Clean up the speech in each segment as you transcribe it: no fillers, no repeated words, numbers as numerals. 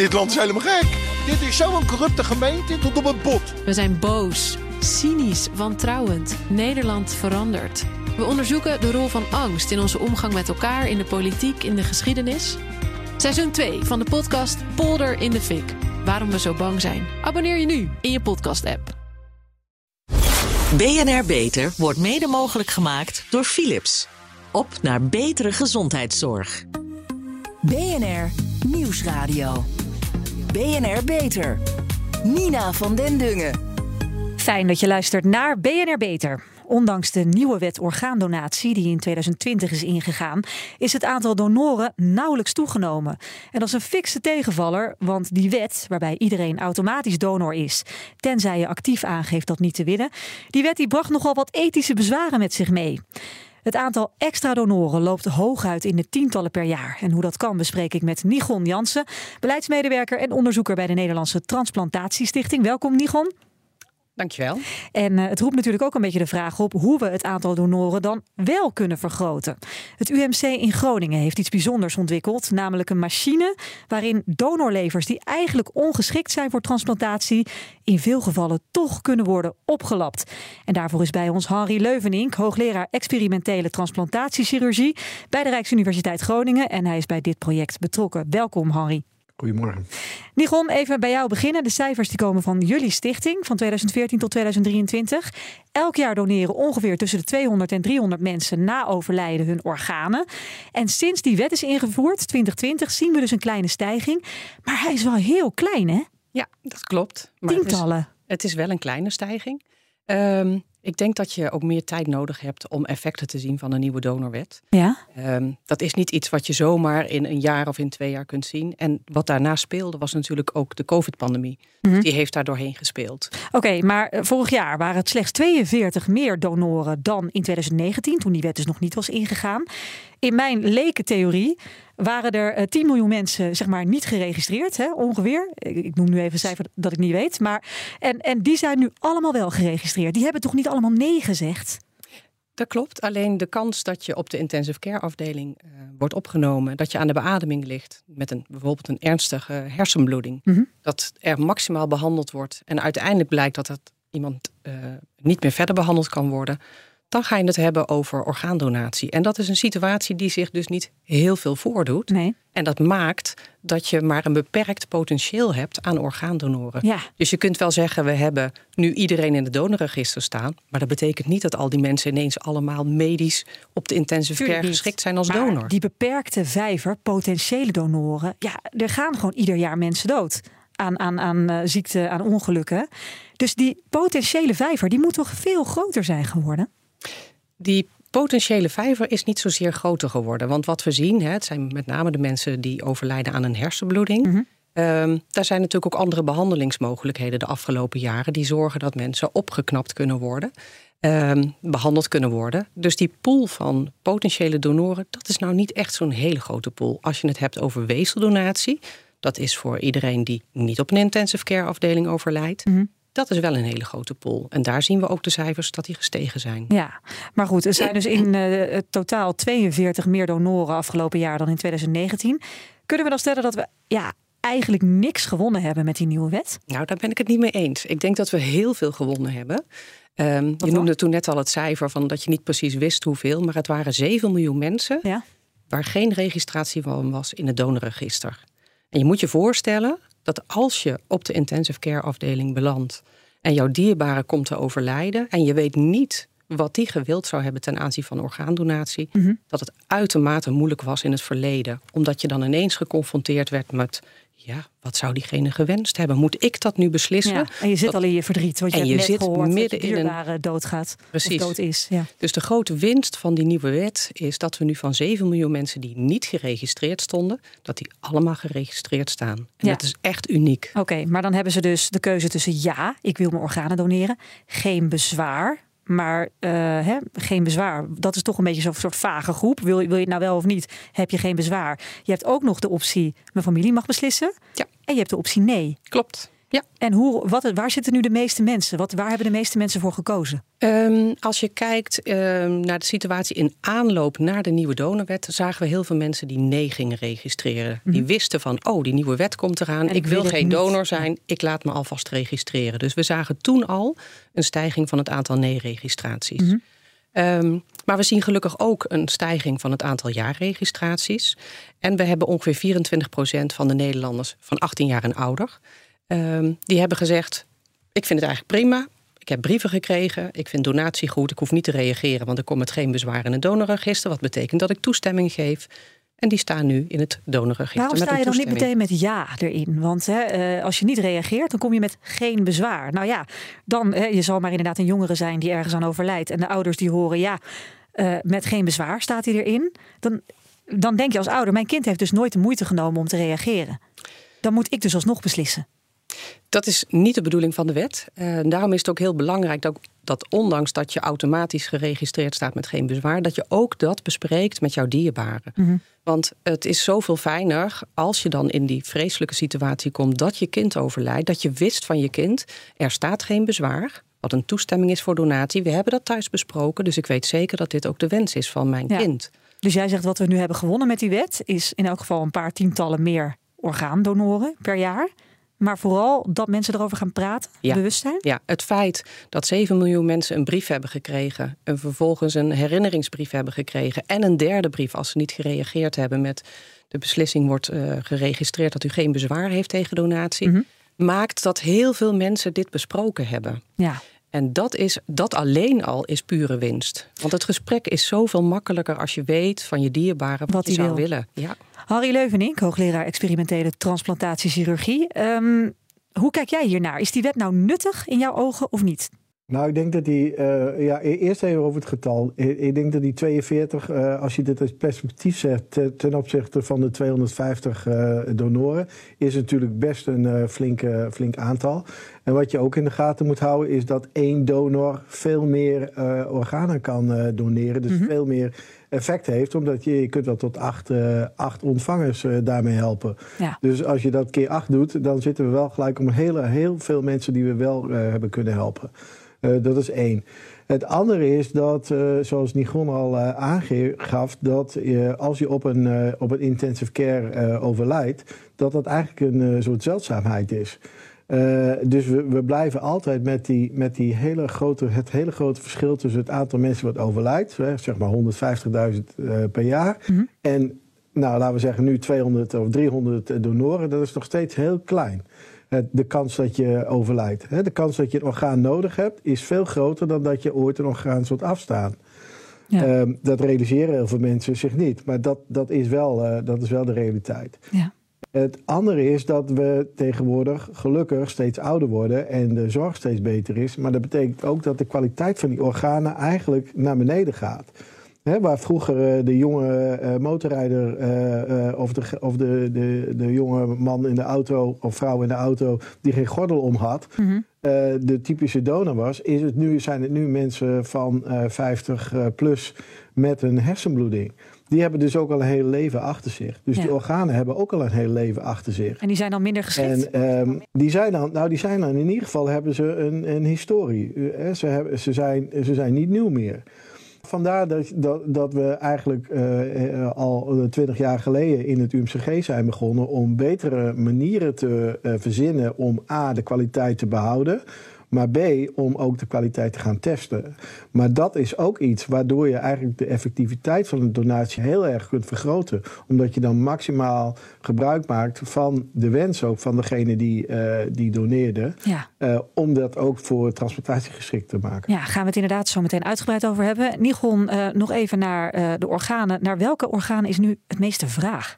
Dit land is helemaal gek. Dit is zo'n corrupte gemeente tot op het bot. We zijn boos, cynisch, wantrouwend. Nederland verandert. We onderzoeken de rol van angst in onze omgang met elkaar, in de politiek, in de geschiedenis. Seizoen 2 van de podcast Polder in de Fik. Waarom we zo bang zijn. Abonneer je nu in je podcast-app. BNR Beter wordt mede mogelijk gemaakt door Philips. Op naar betere gezondheidszorg. BNR Nieuwsradio. BNR Beter. Nina van den Dungen. Fijn dat je luistert naar BNR Beter. Ondanks de nieuwe wet orgaandonatie die in 2020 is ingegaan, is het aantal donoren nauwelijks toegenomen. En dat is een fikse tegenvaller, want die wet, waarbij iedereen automatisch donor is, tenzij je actief aangeeft dat niet te willen, die wet die bracht nogal wat ethische bezwaren met zich mee. Het aantal extra donoren loopt hooguit in de tientallen per jaar. En hoe dat kan bespreek ik met Nigon Jansen, beleidsmedewerker en onderzoeker bij de Nederlandse Transplantatiestichting. Welkom Nigon. Dankjewel. En het roept natuurlijk ook een beetje de vraag op hoe we het aantal donoren dan wel kunnen vergroten. Het UMC in Groningen heeft iets bijzonders ontwikkeld, namelijk een machine waarin donorlevers die eigenlijk ongeschikt zijn voor transplantatie in veel gevallen toch kunnen worden opgelapt. En daarvoor is bij ons Henri Leuvenink, hoogleraar experimentele transplantatiechirurgie bij de Rijksuniversiteit Groningen. En hij is bij dit project betrokken. Welkom Henri. Goedemorgen. Nigon, even bij jou beginnen. De cijfers die komen van jullie stichting van 2014 tot 2023. Elk jaar doneren ongeveer tussen de 200 en 300 mensen na overlijden hun organen. En sinds die wet is ingevoerd, 2020, zien we dus een kleine stijging. Maar hij is wel heel klein, hè? Ja, dat klopt. Maar tientallen. Het is wel een kleine stijging. Ik denk dat je ook meer tijd nodig hebt om effecten te zien van een nieuwe donorwet. Ja? Dat is niet iets wat je zomaar in een jaar of in 2 jaar kunt zien. En wat daarna speelde was natuurlijk ook de COVID-pandemie. Mm-hmm. Dus die heeft daar doorheen gespeeld. Oké, maar vorig jaar waren het slechts 42 meer donoren dan in 2019, toen die wet dus nog niet was ingegaan. In mijn lekentheorie waren er 10 miljoen mensen zeg maar niet geregistreerd, hè, ongeveer. Ik noem nu even een cijfer dat ik niet weet. Maar, en die zijn nu allemaal wel geregistreerd. Die hebben toch niet allemaal nee gezegd? Dat klopt. Alleen de kans dat je op de intensive care afdeling wordt opgenomen, dat je aan de beademing ligt met bijvoorbeeld een ernstige hersenbloeding, Mm-hmm. dat er maximaal behandeld wordt en uiteindelijk blijkt dat iemand niet meer verder behandeld kan worden, dan ga je het hebben over orgaandonatie. En dat is een situatie die zich dus niet heel veel voordoet. Nee. En dat maakt dat je maar een beperkt potentieel hebt aan orgaandonoren. Ja. Dus je kunt wel zeggen, we hebben nu iedereen in het donorregister staan. Maar dat betekent niet dat al die mensen ineens allemaal medisch op de intensive care geschikt zijn als maar donor. Die beperkte vijver, potentiële donoren, ja, er gaan gewoon ieder jaar mensen dood aan ziekte, aan ongelukken. Dus die potentiële vijver, die moet toch veel groter zijn geworden? Die potentiële vijver is niet zozeer groter geworden. Want wat we zien, het zijn met name de mensen die overlijden aan een hersenbloeding. Mm-hmm. Daar zijn natuurlijk ook andere behandelingsmogelijkheden de afgelopen jaren die zorgen dat mensen opgeknapt kunnen worden, behandeld kunnen worden. Dus die pool van potentiële donoren, dat is nou niet echt zo'n hele grote pool. Als je het hebt over weefseldonatie, dat is voor iedereen die niet op een intensive care afdeling overlijdt. Mm-hmm. Dat is wel een hele grote pool. En daar zien we ook de cijfers dat die gestegen zijn. Ja, maar goed, er zijn dus in totaal 42 meer donoren afgelopen jaar dan in 2019. Kunnen we dan stellen dat we eigenlijk niks gewonnen hebben met die nieuwe wet? Nou, daar ben ik het niet mee eens. Ik denk dat we heel veel gewonnen hebben. Je noemde toen net al het cijfer van dat je niet precies wist hoeveel, maar het waren 7 miljoen mensen waar geen registratie van was in het donorregister. En je moet je voorstellen dat als je op de intensive care afdeling belandt en jouw dierbare komt te overlijden en je weet niet wat die gewild zou hebben ten aanzien van orgaandonatie, Mm-hmm. dat het uitermate moeilijk was in het verleden. Omdat je dan ineens geconfronteerd werd met, wat zou diegene gewenst hebben? Moet ik dat nu beslissen? Ja, en je zit al in je verdriet, want je hebt net gehoord midden dat je dierbare doodgaat. Precies. Of dood is. Ja. Dus de grote winst van die nieuwe wet is dat we nu van 7 miljoen mensen die niet geregistreerd stonden, dat die allemaal geregistreerd staan. En dat is echt uniek. Oké, maar dan hebben ze dus de keuze tussen ik wil mijn organen doneren, geen bezwaar. Maar geen bezwaar, dat is toch een beetje zo'n soort vage groep. Wil je het nou wel of niet, heb je geen bezwaar. Je hebt ook nog de optie, mijn familie mag beslissen. Ja. En je hebt de optie nee. Klopt. Ja. En waar zitten nu de meeste mensen? Waar hebben de meeste mensen voor gekozen? Als je kijkt naar de situatie in aanloop naar de nieuwe donorwet, zagen we heel veel mensen die nee gingen registreren. Mm-hmm. Die wisten van, die nieuwe wet komt eraan. Ik wil geen donor zijn. Ik laat me alvast registreren. Dus we zagen toen al een stijging van het aantal nee-registraties. Mm-hmm. Maar we zien gelukkig ook een stijging van het aantal jaarregistraties. En we hebben ongeveer 24% van de Nederlanders van 18 jaar en ouder. Die hebben gezegd, ik vind het eigenlijk prima. Ik heb brieven gekregen. Ik vind donatie goed. Ik hoef niet te reageren, want er komt met geen bezwaar in het donorregister. Wat betekent dat ik toestemming geef. En die staan nu in het donorregister. Waarom sta je dan niet meteen met ja erin? Want als je niet reageert, dan kom je met geen bezwaar. Nou ja, dan je zal maar inderdaad een jongere zijn die ergens aan overlijdt. En de ouders die horen met geen bezwaar staat hij erin. Dan denk je als ouder, mijn kind heeft dus nooit de moeite genomen om te reageren. Dan moet ik dus alsnog beslissen. Dat is niet de bedoeling van de wet. Daarom is het ook heel belangrijk dat ondanks dat je automatisch geregistreerd staat met geen bezwaar, dat je ook dat bespreekt met jouw dierbaren. Mm-hmm. Want het is zoveel fijner als je dan in die vreselijke situatie komt dat je kind overlijdt, dat je wist van je kind, er staat geen bezwaar, wat een toestemming is voor donatie. We hebben dat thuis besproken, dus ik weet zeker dat dit ook de wens is van mijn kind. Dus jij zegt wat we nu hebben gewonnen met die wet is in elk geval een paar tientallen meer orgaandonoren per jaar. Maar vooral dat mensen erover gaan praten, bewustzijn? Ja, het feit dat 7 miljoen mensen een brief hebben gekregen, en vervolgens een herinneringsbrief hebben gekregen en een derde brief als ze niet gereageerd hebben met de beslissing wordt geregistreerd dat u geen bezwaar heeft tegen donatie, mm-hmm. maakt dat heel veel mensen dit besproken hebben. Ja. En dat alleen al is pure winst. Want het gesprek is zoveel makkelijker als je weet van je dierbaren wat je zou willen. Ja. Harry Leuvenink, hoogleraar experimentele transplantatiechirurgie. Hoe kijk jij hiernaar? Is die wet nou nuttig in jouw ogen of niet? Nou, ik denk dat eerst even over het getal. Ik denk dat die 42, als je dit als perspectief zet ten opzichte van de 250 donoren, is natuurlijk best een flink aantal. En wat je ook in de gaten moet houden is dat 1 donor veel meer organen kan doneren. Dus veel meer effect heeft, omdat je kunt wel tot 8 ontvangers daarmee helpen. Ja. Dus als je dat keer 8 doet, dan zitten we wel gelijk om heel veel mensen die we wel hebben kunnen helpen. Dat is 1. Het andere is dat, zoals Nigon al aangaf, dat als je op een intensive care overlijdt, dat eigenlijk een soort zeldzaamheid is. Dus we blijven altijd met die het hele grote verschil tussen het aantal mensen wat overlijdt, zeg maar 150.000 per jaar, mm-hmm. en laten we zeggen nu 200 of 300 donoren, dat is nog steeds heel klein. De kans dat je overlijdt. De kans dat je een orgaan nodig hebt is veel groter dan dat je ooit een orgaan zult afstaan. Ja. Dat realiseren heel veel mensen zich niet. Maar dat is wel de realiteit. Ja. Het andere is dat we tegenwoordig gelukkig steeds ouder worden en de zorg steeds beter is. Maar dat betekent ook dat de kwaliteit van die organen eigenlijk naar beneden gaat. Waar vroeger de jonge motorrijder of de jonge man in de auto of vrouw in de auto die geen gordel om had, mm-hmm. De typische donor was, zijn het nu mensen van 50 plus met een hersenbloeding. Die hebben dus ook al een hele leven achter zich. Dus die organen hebben ook al een hele leven achter zich. En die zijn dan minder geschikt? En die zijn dan in ieder geval hebben ze een historie. Ze zijn niet nieuw meer. Vandaar dat we eigenlijk al 20 jaar geleden in het UMCG zijn begonnen om betere manieren te verzinnen om A, de kwaliteit te behouden, maar B, om ook de kwaliteit te gaan testen. Maar dat is ook iets waardoor je eigenlijk de effectiviteit van een donatie heel erg kunt vergroten. Omdat je dan maximaal gebruik maakt van de wens ook van degene die doneerde. Ja. Om dat ook voor transplantatie geschikt te maken. Ja, gaan we het inderdaad zo meteen uitgebreid over hebben. Nigon, nog even naar de organen. Naar welke organen is nu het meeste vraag?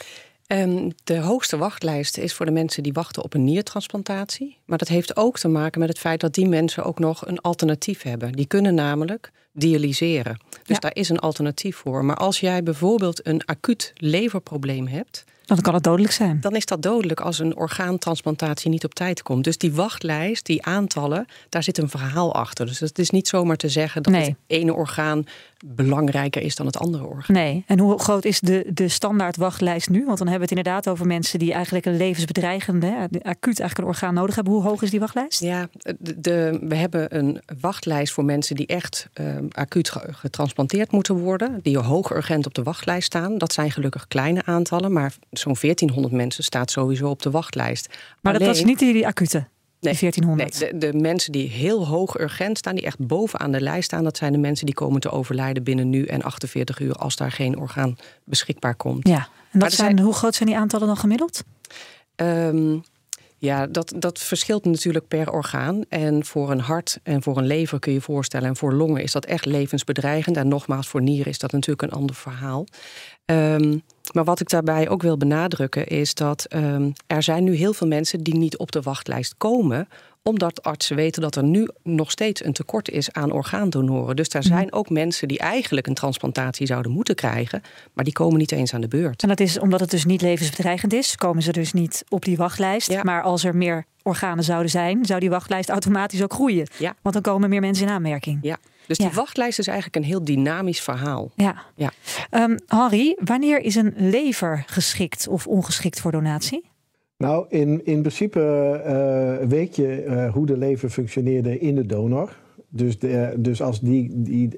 De hoogste wachtlijst is voor de mensen die wachten op een niertransplantatie. Maar dat heeft ook te maken met het feit dat die mensen ook nog een alternatief hebben. Die kunnen namelijk dialyseren. Dus daar is een alternatief voor. Maar als jij bijvoorbeeld een acuut leverprobleem hebt, Dan kan het dodelijk zijn. Dan is dat dodelijk als een orgaantransplantatie niet op tijd komt. Dus die wachtlijst, die aantallen, daar zit een verhaal achter. Dus het is niet zomaar te zeggen dat het ene orgaan belangrijker is dan het andere orgaan. Nee, en hoe groot is de standaard wachtlijst nu? Want dan hebben we het inderdaad over mensen die eigenlijk een levensbedreigende, acuut eigenlijk een orgaan nodig hebben. Hoe hoog is die wachtlijst? Ja, we hebben een wachtlijst voor mensen die echt acuut getransplanteerd moeten worden. Die hoog urgent op de wachtlijst staan. Dat zijn gelukkig kleine aantallen, maar zo'n 1400 mensen staat sowieso op de wachtlijst. Maar dat is niet die acute? Nee, 1400. Nee, de mensen die heel hoog urgent staan, die echt bovenaan de lijst staan, dat zijn de mensen die komen te overlijden binnen nu en 48 uur als daar geen orgaan beschikbaar komt. Ja, en hoe groot zijn die aantallen dan gemiddeld? Ja, dat verschilt natuurlijk per orgaan. En voor een hart en voor een lever kun je voorstellen, en voor longen is dat echt levensbedreigend. En nogmaals, voor nieren is dat natuurlijk een ander verhaal. Maar wat ik daarbij ook wil benadrukken is dat er zijn nu heel veel mensen die niet op de wachtlijst komen, omdat artsen weten dat er nu nog steeds een tekort is aan orgaandonoren. Dus er zijn ook mensen die eigenlijk een transplantatie zouden moeten krijgen, maar die komen niet eens aan de beurt. En dat is omdat het dus niet levensbedreigend is, komen ze dus niet op die wachtlijst. Ja. Maar als er meer organen zouden zijn, zou die wachtlijst automatisch ook groeien. Ja. Want dan komen meer mensen in aanmerking. Ja. Dus die wachtlijst is eigenlijk een heel dynamisch verhaal. Ja. Henri, wanneer is een lever geschikt of ongeschikt voor donatie? Nou, in principe weet je hoe de lever functioneerde in de donor. Dus als die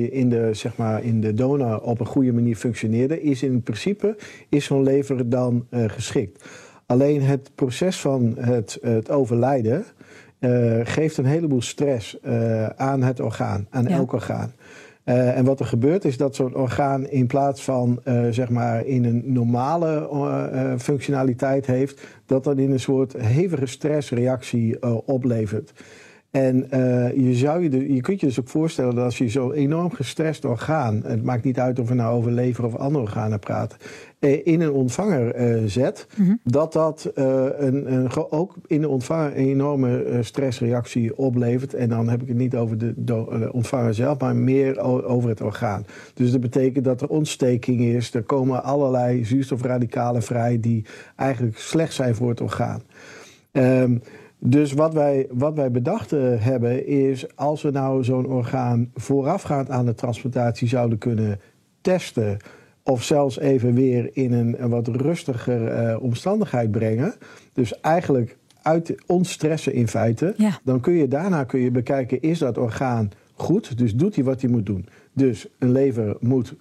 in de donor op een goede manier functioneerde, is in principe zo'n lever dan geschikt. Alleen het proces van het overlijden geeft een heleboel stress aan het orgaan, aan elk orgaan. En wat er gebeurt is dat zo'n orgaan in plaats van in een normale functionaliteit heeft, dat dat in een soort hevige stressreactie oplevert. En je kunt je dus ook voorstellen dat als je zo'n enorm gestrest orgaan, het maakt niet uit of we nou over lever of andere organen praten, in een ontvanger zet, dat ook in de ontvanger een enorme stressreactie oplevert. En dan heb ik het niet over de ontvanger zelf, maar meer over het orgaan. Dus dat betekent dat er ontsteking is, er komen allerlei zuurstofradicalen vrij die eigenlijk slecht zijn voor het orgaan. Dus wat wij bedacht hebben is, als we nou zo'n orgaan voorafgaand aan de transplantatie zouden kunnen testen, of zelfs even weer in een wat rustiger omstandigheid brengen, dus eigenlijk ontstressen in feite, dan kun je daarna bekijken, is dat orgaan goed? Dus doet hij wat hij moet doen? Dus een lever moet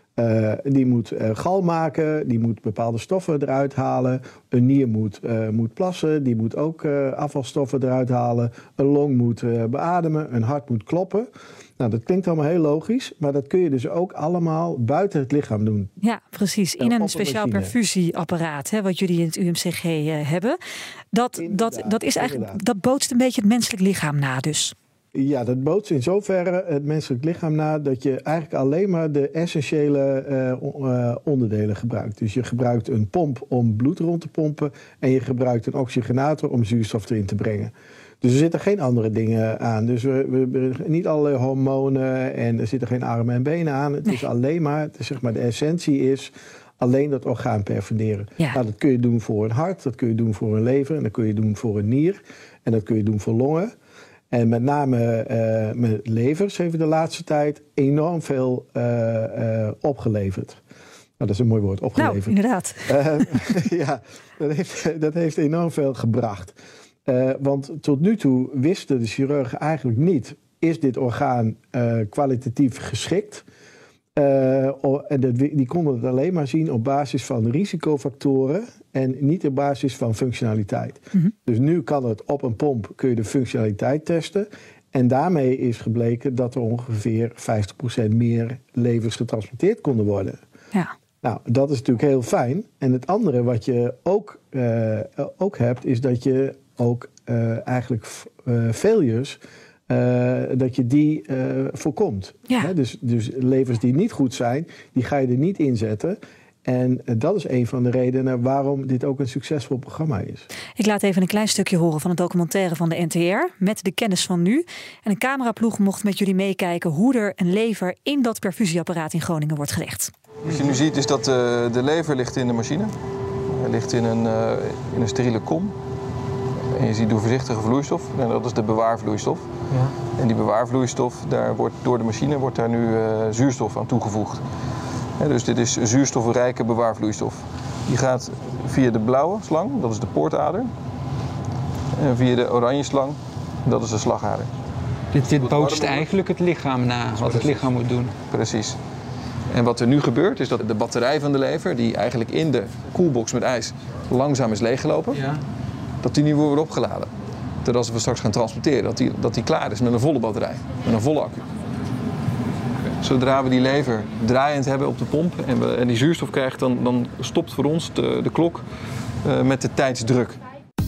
gal maken, die moet bepaalde stoffen eruit halen. Een nier moet plassen, die moet ook afvalstoffen eruit halen. Een long moet beademen, een hart moet kloppen. Nou, dat klinkt allemaal heel logisch, maar dat kun je dus ook allemaal buiten het lichaam doen. Ja, precies. In een speciaal perfusieapparaat, wat jullie in het UMCG hebben. Dat is eigenlijk, dat bootst een beetje het menselijk lichaam na dus. Ja, dat bootst in zoverre het menselijk lichaam na dat je eigenlijk alleen maar de essentiële onderdelen gebruikt. Dus je gebruikt een pomp om bloed rond te pompen en je gebruikt een oxygenator om zuurstof erin te brengen. Dus er zitten geen andere dingen aan. Dus we niet allerlei hormonen en er zitten geen armen en benen aan. Het is alleen maar, de essentie is alleen dat orgaan perfuseren. Ja. Nou, dat kun je doen voor een hart, dat kun je doen voor een lever en dat kun je doen voor een nier en dat kun je doen voor longen. En met name met levers heeft de laatste tijd enorm veel opgeleverd. Nou, dat is een mooi woord, opgeleverd. Nou, inderdaad. Ja, dat heeft enorm veel gebracht. Want tot nu toe wisten de chirurgen eigenlijk niet, is dit orgaan kwalitatief geschikt? En die konden het alleen maar zien op basis van risicofactoren en niet op basis van functionaliteit. Dus nu kan het op een pomp, kun je de functionaliteit testen. En daarmee is gebleken dat er ongeveer 50% meer levers getransplanteerd konden worden. Ja. Nou, dat is natuurlijk heel fijn. En het andere wat je ook hebt, is dat je ook eigenlijk failures, dat je die voorkomt. Ja. Dus levers die niet goed zijn, die ga je er niet inzetten. En dat is een van de redenen waarom dit ook een succesvol programma is. Ik laat even een klein stukje horen van een documentaire van de NTR met de kennis van nu. En een cameraploeg mocht met jullie meekijken hoe er een lever in dat perfusieapparaat in Groningen wordt gelegd. Wat je nu ziet is dat de lever ligt in de machine. Hij ligt in een steriele kom. En je ziet doorzichtige vloeistof. En dat is de bewaarvloeistof. Ja. En die bewaarvloeistof, door de machine wordt daar nu zuurstof aan toegevoegd. Dus dit is zuurstofrijke bewaarvloeistof. Die gaat via de blauwe slang, dat is de poortader. En via de oranje slang, dat is de slagader. Dit bootst eigenlijk het lichaam na, wat het lichaam moet doen. Precies. En wat er nu gebeurt, is dat de batterij van de lever, die eigenlijk in de koelbox met ijs langzaam is leeggelopen, dat die nu wordt opgeladen. Dat als we straks gaan transporteren, dat die klaar is met een volle batterij, met een volle accu. Zodra we die lever draaiend hebben op de pomp en die zuurstof krijgen, dan stopt voor ons de klok met de tijdsdruk.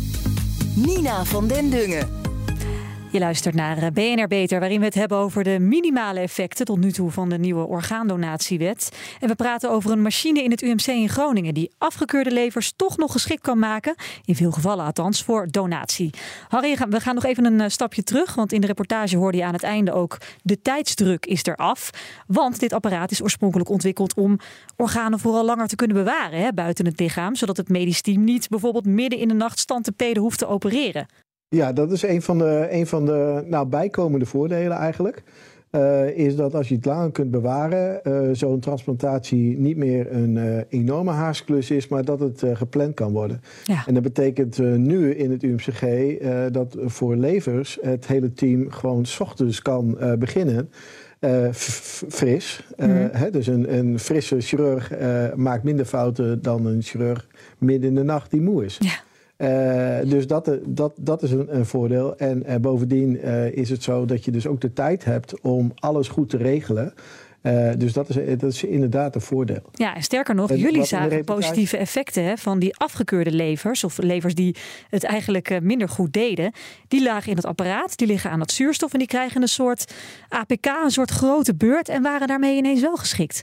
Nina van den Dungen. Je luistert naar BNR Beter, waarin we het hebben over de minimale effecten tot nu toe van de nieuwe orgaandonatiewet. En we praten over een machine in het UMC in Groningen die afgekeurde levers toch nog geschikt kan maken, in veel gevallen althans, voor donatie. Harry, we gaan nog even een stapje terug, want in de reportage hoorde je aan het einde ook de tijdsdruk is eraf. Want dit apparaat is oorspronkelijk ontwikkeld om organen vooral langer te kunnen bewaren buiten het lichaam, zodat het medisch team niet bijvoorbeeld midden in de nacht stand te peden hoeft te opereren. Ja, dat is een van de bijkomende voordelen eigenlijk. Is dat als je het langer kunt bewaren, zo'n transplantatie niet meer een enorme haastklus is, maar dat het gepland kan worden. Ja. En dat betekent nu in het UMCG dat voor levers het hele team gewoon 's ochtends kan beginnen. Fris. Dus een frisse chirurg maakt minder fouten dan een chirurg midden in de nacht die moe is. Ja. Dus dat is een voordeel. En bovendien is het zo dat je dus ook de tijd hebt om alles goed te regelen. Dus dat is inderdaad een voordeel. Ja, en sterker nog, jullie zagen positieve effecten van die afgekeurde levers, of levers die het eigenlijk minder goed deden. Die lagen in het apparaat, die liggen aan het zuurstof en die krijgen een soort APK, een soort grote beurt en waren daarmee ineens wel geschikt.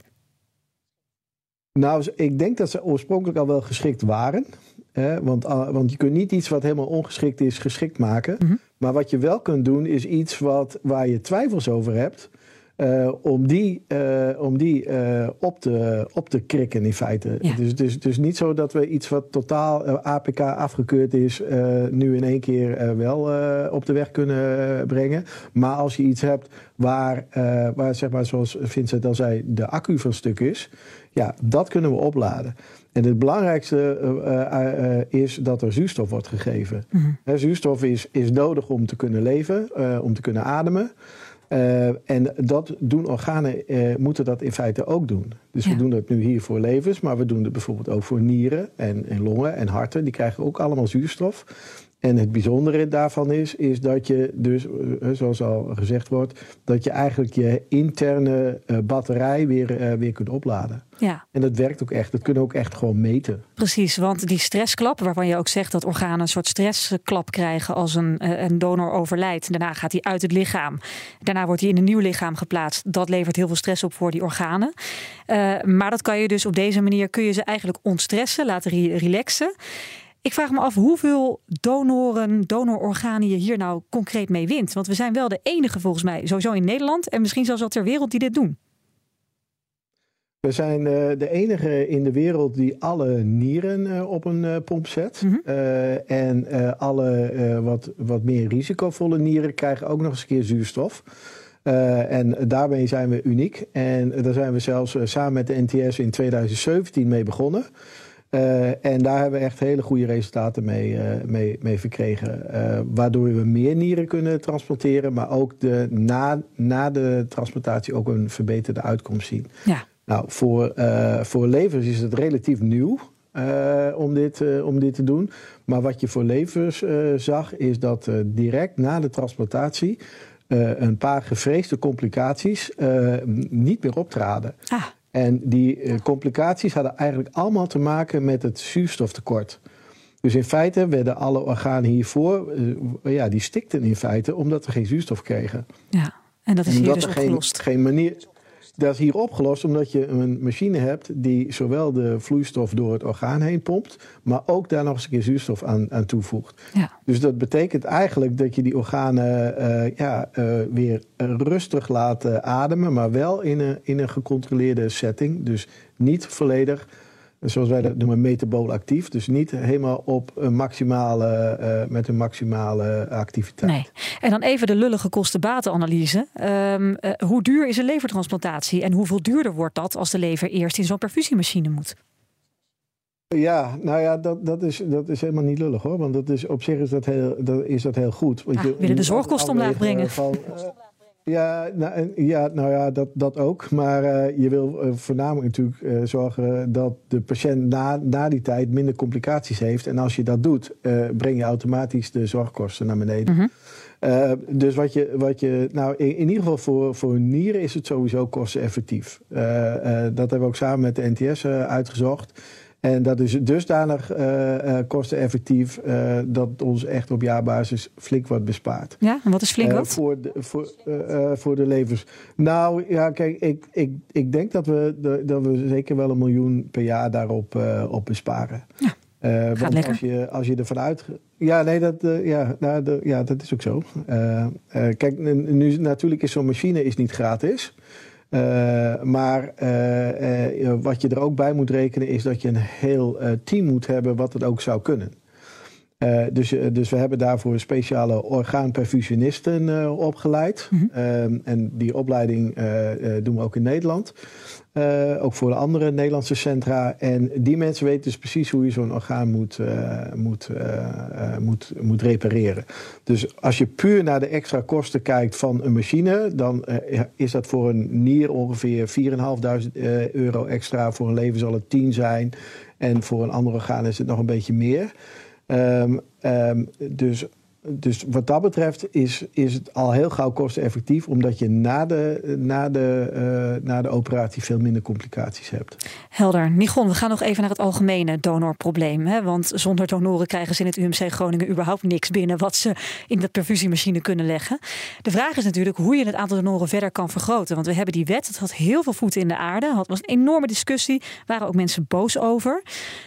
Nou, ik denk dat ze oorspronkelijk al wel geschikt waren. Want je kunt niet iets wat helemaal ongeschikt is, geschikt maken. Mm-hmm. Maar wat je wel kunt doen, is iets waar je twijfels over hebt. Om die op te krikken in feite. Ja. Dus niet zo dat we iets wat totaal APK afgekeurd is, nu in één keer wel op de weg kunnen brengen. Maar als je iets hebt waar zeg maar, zoals Vincent al zei, de accu van stuk is, ja, dat kunnen we opladen. En het belangrijkste is dat er zuurstof wordt gegeven. Mm-hmm. Zuurstof is nodig om te kunnen leven, om te kunnen ademen. En dat doen organen, moeten dat in feite ook doen. Dus we doen dat nu hier voor levens, maar we doen het bijvoorbeeld ook voor nieren en longen en harten. Die krijgen ook allemaal zuurstof. En het bijzondere daarvan is dat je dus, zoals al gezegd wordt, dat je eigenlijk je interne batterij weer kunt opladen. Ja. En dat werkt ook echt. Dat kunnen we ook echt gewoon meten. Precies, want die stressklap, waarvan je ook zegt dat organen een soort stressklap krijgen als een donor overlijdt. Daarna gaat hij uit het lichaam. Daarna wordt hij in een nieuw lichaam geplaatst. Dat levert heel veel stress op voor die organen. Maar dat kan je dus op deze manier, kun je ze eigenlijk ontstressen, laten relaxen. Ik vraag me af hoeveel donororganen je hier nou concreet mee wint. Want we zijn wel de enige volgens mij, sowieso in Nederland en misschien zelfs wel ter wereld, die dit doen. We zijn de enige in de wereld die alle nieren op een pomp zet. Mm-hmm. En alle wat meer risicovolle nieren krijgen ook nog eens een keer zuurstof. En daarmee zijn we uniek. En daar zijn we zelfs samen met de NTS in 2017 mee begonnen. En daar hebben we echt hele goede resultaten mee verkregen. Waardoor we meer nieren kunnen transplanteren, maar ook na de transplantatie ook een verbeterde uitkomst zien. Ja. Nou, voor levers is het relatief nieuw om dit te doen. Maar wat je voor levers zag, is dat direct na de transplantatie een paar gevreesde complicaties niet meer optraden. Ah. En die complicaties hadden eigenlijk allemaal te maken met het zuurstoftekort. Dus in feite werden alle organen hiervoor, die stikten in feite omdat we geen zuurstof kregen. Ja, en dat is hier dus opgelost. Geen manier. Dat is hier opgelost omdat je een machine hebt die zowel de vloeistof door het orgaan heen pompt, maar ook daar nog eens een keer zuurstof aan toevoegt. Ja. Dus dat betekent eigenlijk dat je die organen weer rustig laat ademen, maar wel in een gecontroleerde setting. Dus niet volledig zoals wij dat noemen, metabool actief. Dus niet helemaal op een met een maximale activiteit. Nee. En dan even de lullige kosten-batenanalyse. Hoe duur is een levertransplantatie en hoeveel duurder wordt dat als de lever eerst in zo'n perfusiemachine moet? Ja, nou ja, dat is helemaal niet lullig hoor. Want dat is, op zich is dat heel goed. Want je willen de zorgkosten omlaag brengen. Dat ook. Maar je wil voornamelijk natuurlijk zorgen dat de patiënt na die tijd minder complicaties heeft. En als je dat doet, breng je automatisch de zorgkosten naar beneden. Mm-hmm. Dus wat je nou in ieder geval voor nieren is het sowieso kosteneffectief. Dat hebben we ook samen met de NTS uitgezocht. En dat is dusdanig kosteneffectief dat ons echt op jaarbasis flink wat bespaart. Ja, en wat is flink wat? Voor de levers. Nou ja, kijk, ik denk dat we zeker wel $1 miljoen per jaar daarop op besparen. Ja. Want als je ervan uit... Ja, nee, dat is ook zo. Kijk, nu natuurlijk is zo'n machine niet gratis. Maar wat je er ook bij moet rekenen is dat je een heel team moet hebben wat het ook zou kunnen. Dus we hebben daarvoor speciale orgaanperfusionisten opgeleid. Mm-hmm. En die opleiding doen we ook in Nederland. Ook voor de andere Nederlandse centra. En die mensen weten dus precies hoe je zo'n orgaan moet repareren. Dus als je puur naar de extra kosten kijkt van een machine, dan is dat voor een nier ongeveer €4.500 extra. Voor een lever zal het 10 zijn. En voor een ander orgaan is het nog een beetje meer. Dus wat dat betreft is het al heel gauw kosteneffectief, omdat je na de operatie veel minder complicaties hebt. Helder. Nigon, we gaan nog even naar het algemene donorprobleem. Hè? Want zonder donoren krijgen ze in het UMC Groningen überhaupt niks binnen wat ze in dat perfusiemachine kunnen leggen. De vraag is natuurlijk hoe je het aantal donoren verder kan vergroten. Want we hebben die wet, het had heel veel voeten in de aarde. Het was een enorme discussie, waren ook mensen boos over.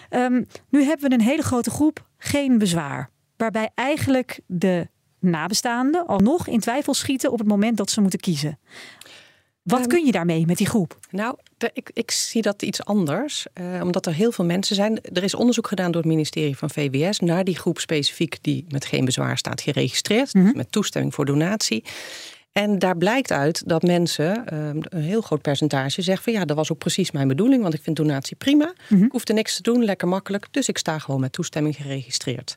Nu hebben we een hele grote groep, geen bezwaar. Waarbij eigenlijk de nabestaanden alsnog in twijfel schieten op het moment dat ze moeten kiezen. Wat kun je daarmee met die groep? Nou, ik zie dat iets anders. Omdat er heel veel mensen zijn. Er is onderzoek gedaan door het ministerie van VWS naar die groep specifiek die met geen bezwaar staat geregistreerd. Mm-hmm. Met toestemming voor donatie. En daar blijkt uit dat mensen, een heel groot percentage, zeggen van ja, dat was ook precies mijn bedoeling. Want ik vind donatie prima. Mm-hmm. Ik hoef er niks te doen, lekker makkelijk. Dus ik sta gewoon met toestemming geregistreerd.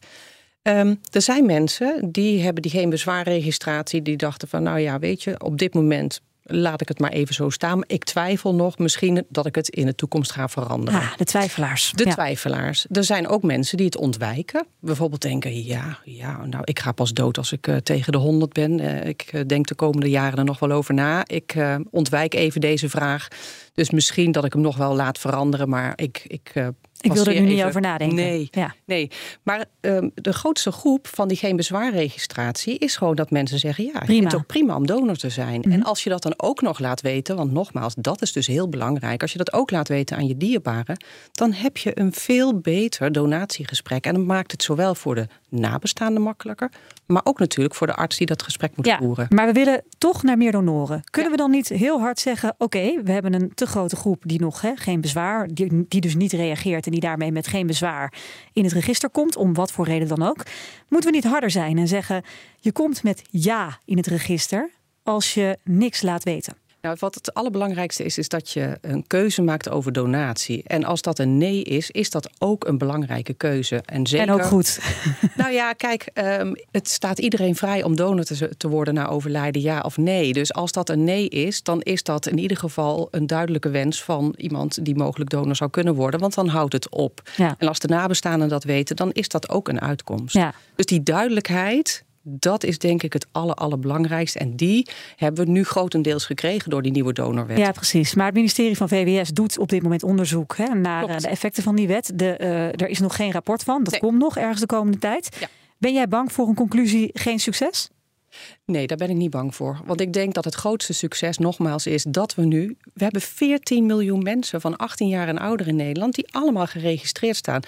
Er zijn mensen die hebben die geen bezwaarregistratie. Die dachten van nou ja, weet je, op dit moment laat ik het maar even zo staan. Maar ik twijfel nog misschien dat ik het in de toekomst ga veranderen. De twijfelaars. Twijfelaars. Er zijn ook mensen die het ontwijken. Bijvoorbeeld denken, nou ik ga pas dood als ik tegen de 100 ben. Ik denk de komende jaren er nog wel over na. Ik ontwijk even deze vraag. Dus misschien dat ik hem nog wel laat veranderen. Maar ik wil er nu niet over nadenken. Nee. Maar de grootste groep van die geen bezwaarregistratie is gewoon dat mensen zeggen, ja, ik vind het ook prima om donor te zijn. Mm-hmm. En als je dat dan ook nog laat weten, want nogmaals, dat is dus heel belangrijk. Als je dat ook laat weten aan je dierbaren, dan heb je een veel beter donatiegesprek. En dan maakt het zowel voor de nabestaanden makkelijker, maar ook natuurlijk voor de arts die dat gesprek moet voeren. Maar we willen toch naar meer donoren. Kunnen we dan niet heel hard zeggen, oké, we hebben een te grote groep die nog geen bezwaar, die dus niet reageert en die daarmee met geen bezwaar in het register komt, om wat voor reden dan ook. Moeten we niet harder zijn en zeggen, je komt met ja in het register als je niks laat weten? Nou, wat het allerbelangrijkste is dat je een keuze maakt over donatie. En als dat een nee is dat ook een belangrijke keuze. En ook goed. Nou ja, kijk, het staat iedereen vrij om donor te worden na overlijden, ja of nee. Dus als dat een nee is, dan is dat in ieder geval een duidelijke wens van iemand die mogelijk donor zou kunnen worden. Want dan houdt het op. Ja. En als de nabestaanden dat weten, dan is dat ook een uitkomst. Ja. Dus die duidelijkheid, dat is denk ik het allerbelangrijkste. En die hebben we nu grotendeels gekregen door die nieuwe donorwet. Ja, precies. Maar het ministerie van VWS doet op dit moment onderzoek naar de effecten van die wet. Er is nog geen rapport van. Dat komt nog ergens de komende tijd. Ja. Ben jij bang voor een conclusie geen succes? Nee, daar ben ik niet bang voor. Want ik denk dat het grootste succes nogmaals is dat we hebben 14 miljoen mensen van 18 jaar en ouder in Nederland die allemaal geregistreerd staan.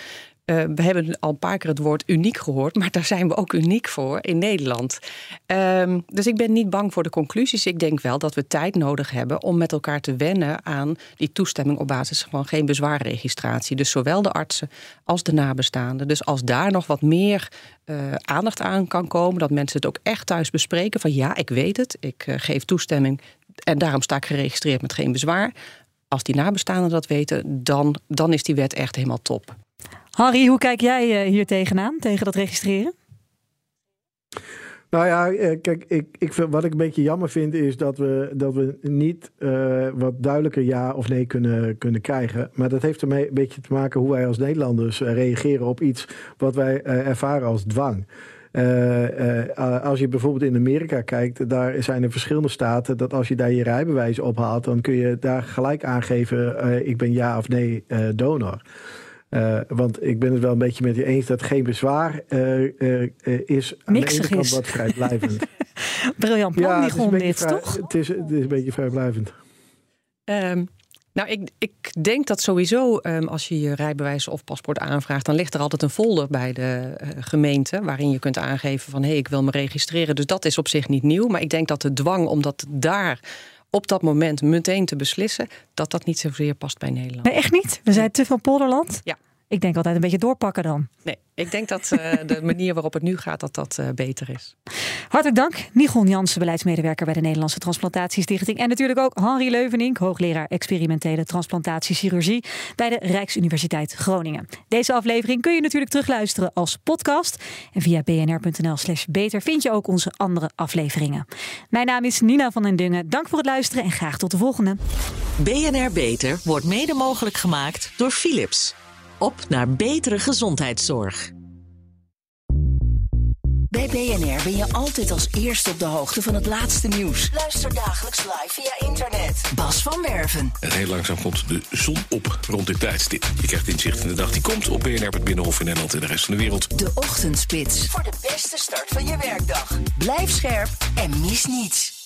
We hebben al een paar keer het woord uniek gehoord, maar daar zijn we ook uniek voor in Nederland. Dus ik ben niet bang voor de conclusies. Ik denk wel dat we tijd nodig hebben om met elkaar te wennen aan die toestemming op basis van geen bezwaarregistratie. Dus zowel de artsen als de nabestaanden. Dus als daar nog wat meer aandacht aan kan komen, dat mensen het ook echt thuis bespreken van ja, ik weet het, ik geef toestemming en daarom sta ik geregistreerd met geen bezwaar. Als die nabestaanden dat weten, dan is die wet echt helemaal top. Harry, hoe kijk jij hier tegenaan, tegen dat registreren? Nou ja, kijk, wat ik een beetje jammer vind is dat we niet wat duidelijker ja of nee kunnen krijgen. Maar dat heeft ermee een beetje te maken hoe wij als Nederlanders reageren op iets wat wij ervaren als dwang. Als je bijvoorbeeld in Amerika kijkt, daar zijn er verschillende staten dat als je daar je rijbewijs ophaalt, dan kun je daar gelijk aangeven ik ben ja of nee donor. Want ik ben het wel een beetje met je eens dat geen bezwaar is aan de ene kant wat vrijblijvend. Briljant plan, die grond dit, toch? Het is een beetje vrijblijvend. Nou, ik denk dat sowieso als je je rijbewijs of paspoort aanvraagt, dan ligt er altijd een folder bij de gemeente waarin je kunt aangeven van ik wil me registreren. Dus dat is op zich niet nieuw. Maar ik denk dat de dwang om dat daar op dat moment meteen te beslissen, dat niet zozeer past bij Nederland. Nee, echt niet? We zijn te veel polderland? Ja. Ik denk altijd een beetje doorpakken dan. Nee, ik denk dat de manier waarop het nu gaat, dat beter is. Hartelijk dank, Nigon Jansen, beleidsmedewerker bij de Nederlandse Transplantatiestichting. En natuurlijk ook Henri Leuvenink, hoogleraar experimentele transplantatiechirurgie bij de Rijksuniversiteit Groningen. Deze aflevering kun je natuurlijk terugluisteren als podcast. En via bnr.nl/beter vind je ook onze andere afleveringen. Mijn naam is Nina van den Dungen. Dank voor het luisteren en graag tot de volgende. BNR Beter wordt mede mogelijk gemaakt door Philips. Op naar betere gezondheidszorg. Bij BNR ben je altijd als eerste op de hoogte van het laatste nieuws. Luister dagelijks live via internet. Bas van Werven. En heel langzaam komt de zon op rond dit tijdstip. Je krijgt inzicht in de dag die komt op BNR, het Binnenhof in Nederland en de rest van de wereld. De Ochtendspits. Voor de beste start van je werkdag. Blijf scherp en mis niets.